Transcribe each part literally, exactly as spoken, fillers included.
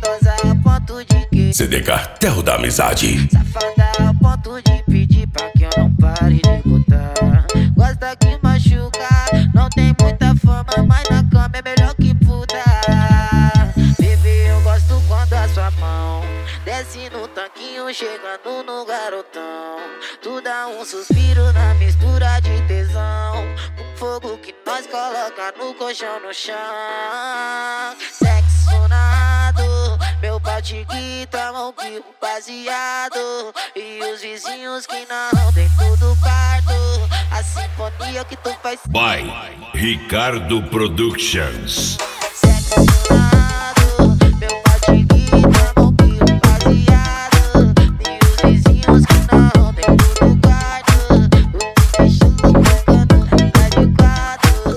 gostosa a ponto de que C D Cartel da Amizade. safada a ponto de pedir pra que eu não pare de botar. Gosta que machuca, não tem muita fama, mas na cama é melhor que puta. Bebê, eu gosto quando a sua mão desce no tanquinho, chegando no garotão. Tu dá um suspiro na mistura de tesão, com fogo que nós coloca no colchão no chão. Sexo nado, meu pau te grita, mão que o baseado. E os vizinhos que não tem tudo quarto, a sinfonia que tu faz. By Ricardo Productions. Sexo nado, meu pau te grita, mão que o baseado. E os vizinhos que não tem tudo quarto, o que fechando tocando tá de quatro.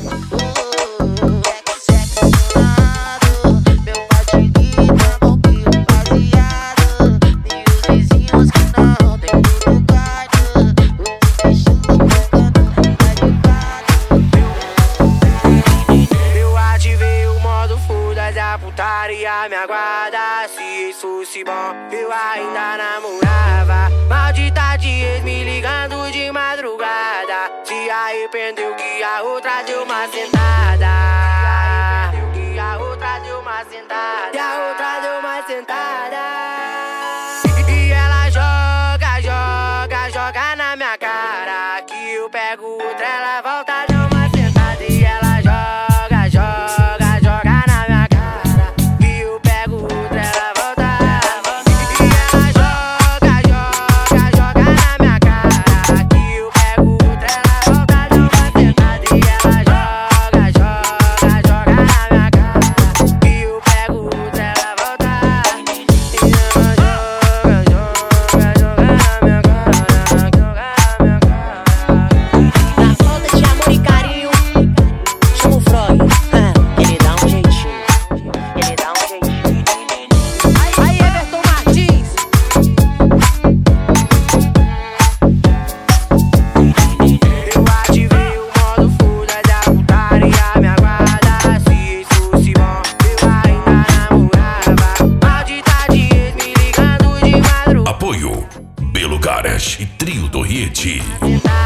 Sexo nado, meu pau te grita, mão que o baseado. E os vizinhos que não tem tudo quarto, o que fechando tocando tá de quatro. Eu ativei o modo foda-se, a putaria me aguarda. Se isso fosse bom, eu ainda namorava. Maldita de ex me ligando de madrugada. Se arrependeu que a outra deu uma sentada. Se arrependeu que a outra deu uma sentada. E a outra deu uma sentada. E ela joga, joga, joga na minha cara. Que eu pego outra, ela volta, dá uma sentada. E ela joga, joga, joga na minha cara. Que eu pego outra, ela volta. E ela joga, joga, joga na minha cara. Que eu pego outra, ela volta, dá uma sentada. E ela joga, joga, joga na minha cara. Que eu pego outra, ela volta. E ela joga, joga, joga na minha cara. Joga na minha cara. Na falta de amor e carinho, chama o Freud. Ah, ele dá um jeitinho, ele dá um jeitinho. Aí, Everton Martins. Eu ativei o modo foda-se, a putaria me aguarda. Se isso fosse bom, eu ainda namorava. Maldita de ex me ligando de madrugada. Apoio Belo Garage e Trio do Rieti. Sentada.